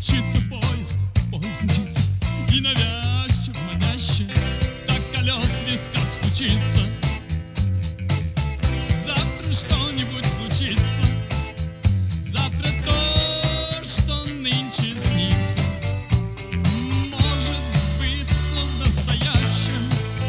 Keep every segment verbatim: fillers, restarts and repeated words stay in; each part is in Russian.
Мчится поезд, поезд мчится, и навязчиво, навязчиво в так колес в висках стучится. Завтра что-нибудь случится, завтра то, что нынче снится, может сбыться в настоящем.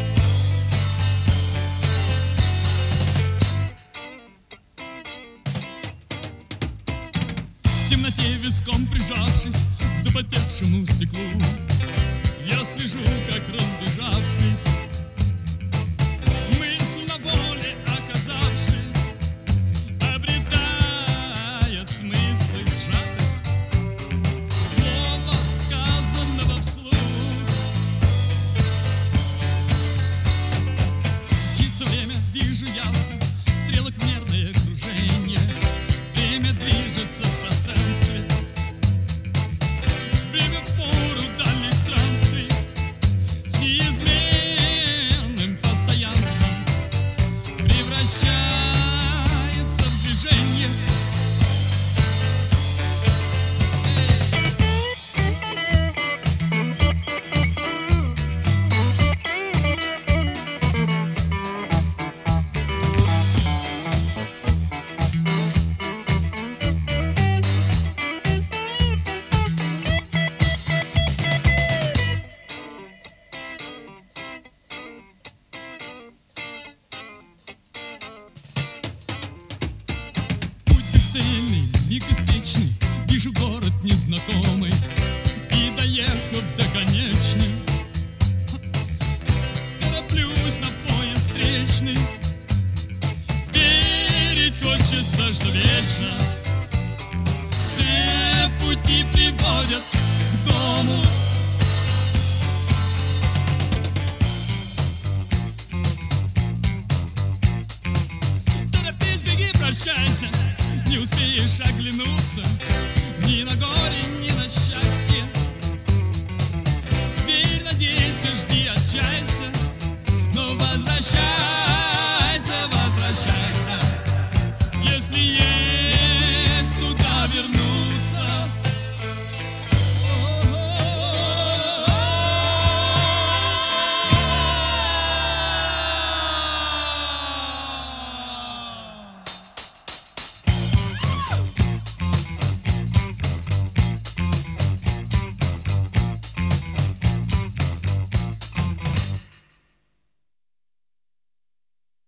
В темноте виском прижавшись к запотевшему стеклу, я слежу, как разбежавшись, мысль на воле оказавшись, обретает смысл и сжатость слова, сказанного вслух. Мчится время, вижу ясно, стрелок мерное кружение. Время движется в пространстве, время в пору дальних странствий, с неизменным постоянством превращается в движение. Бесцельный, миг беспечный, вижу город незнакомый, и, доехав до конечной, тороплюсь на поезд встречный. Верить хочется, что вечно все пути приводят к дому. Торопись, беги, прощайся, не успеешь оглянуться ни на горе, ни на счастье. Верь, надейся, жди, отчайся, но возвращайся.